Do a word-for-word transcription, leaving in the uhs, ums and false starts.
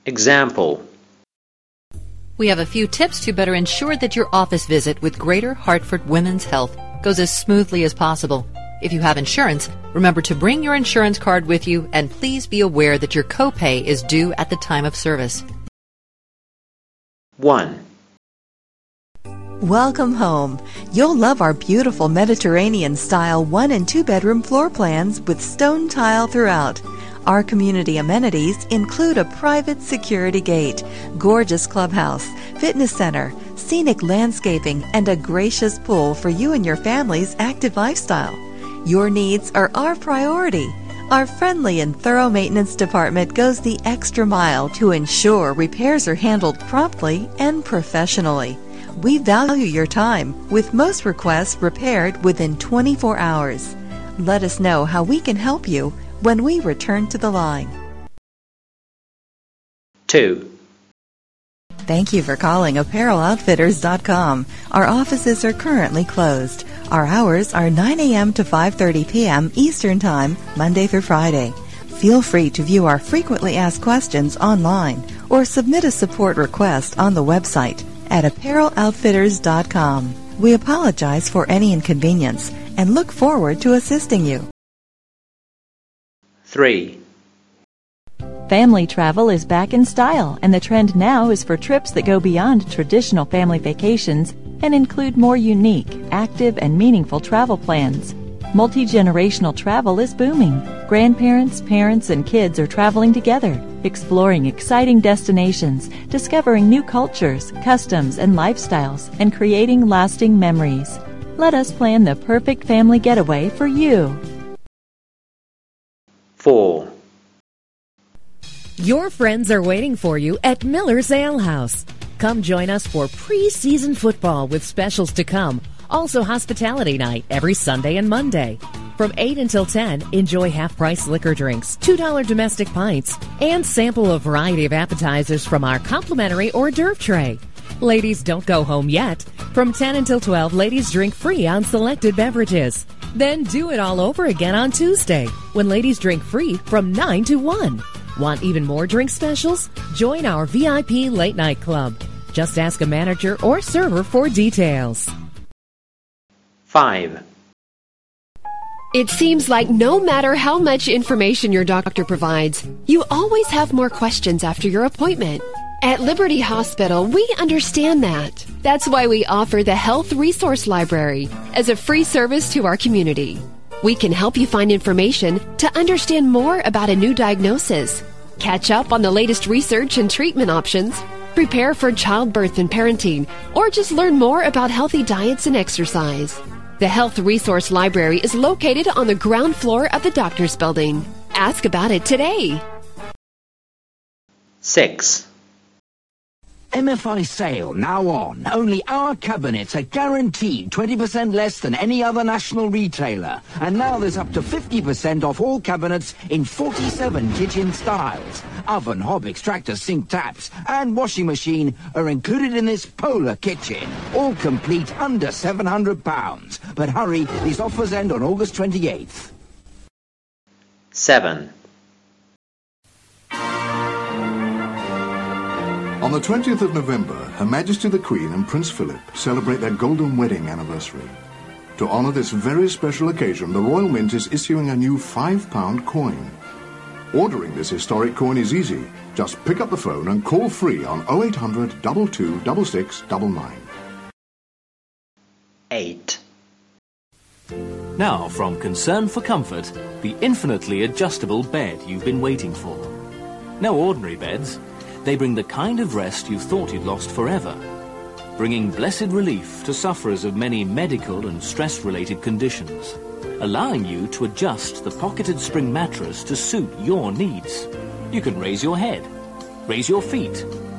Example. We have a few tips to better ensure that your office visit with Greater Hartford Women's Health goes as smoothly as possible. If you have insurance, remember to bring your insurance card with you, and please be aware that your copay is due at the time of service. one. Welcome home. You'll love our beautiful Mediterranean-style one- and two-bedroom floor plans with stone tile throughout. Our community amenities include a private security gate, gorgeous clubhouse, fitness center, scenic landscaping, and a gracious pool for you and your family's active lifestyle. Your needs are our priority. Our friendly and thorough maintenance department goes the extra mile to ensure repairs are handled promptly and professionally. We value your time, with most requests repaired within twenty-four hours. Let us know how we can help you when we return to the line. two. Thank you for calling apparel outfitters dot com. Our offices are currently closed. Our hours are nine a.m. to five thirty p.m. Eastern Time, Monday through Friday. Feel free to view our frequently asked questions online or submit a support request on the website at apparel outfitters dot com. We apologize for any inconvenience and look forward to assisting you. three. Family travel is back in style, and the trend now is for trips that go beyond traditional family vacations and include more unique, active, and meaningful travel plans. Multi-generational travel is booming. Grandparents, parents, and kids are traveling together, exploring exciting destinations, discovering new cultures, customs, and lifestyles, and creating lasting memories. Let us plan the perfect family getaway for you. four. Your friends are waiting for you at Miller's Ale House. Come join us for pre-season football with specials to come. Also hospitality night every Sunday and Monday. From eight until ten, enjoy half-price liquor drinks, two dollars domestic pints, and sample a variety of appetizers from our complimentary hors d'oeuvre tray. Ladies, don't go home yet. From ten until twelve, ladies drink free on selected beverages. Then do it all over again on Tuesday, when ladies drink free from nine to one. Want even more drink specials? Join our V I P Late Night Club. Just ask a manager or server for details. five. It seems like no matter how much information your doctor provides, you always have more questions after your appointment. At Liberty Hospital, we understand that. That's why we offer the Health Resource Library as a free service to our community. We can help you find information to understand more about a new diagnosis, catch up on the latest research and treatment options, prepare for childbirth and parenting, or just learn more about healthy diets and exercise. The Health Resource Library is located on the ground floor of the doctor's building. Ask about it today. six. M F I sale now on. Only our cabinets are guaranteed twenty percent less than any other national retailer. And now there's up to fifty percent off all cabinets in forty-seven kitchen styles. Oven, hob, extractor, sink taps, and washing machine are included in this Polar kitchen. All complete under seven hundred pounds. But hurry, these offers end on August twenty-eighth. seven. On the twentieth of November, Her Majesty the Queen and Prince Philip celebrate their golden wedding anniversary. To honour this very special occasion, the Royal Mint is issuing a new five pound coin. Ordering this historic coin is easy. Just pick up the phone and call free on oh eight hundred, two two six six nine nine. eight. Now, from Concern for Comfort, the infinitely adjustable bed you've been waiting for. No ordinary beds. They bring the kind of rest you thought you'd lost forever, bringing blessed relief to sufferers of many medical and stress-related conditions, allowing you to adjust the pocketed spring mattress to suit your needs. You can raise your head, raise your feet,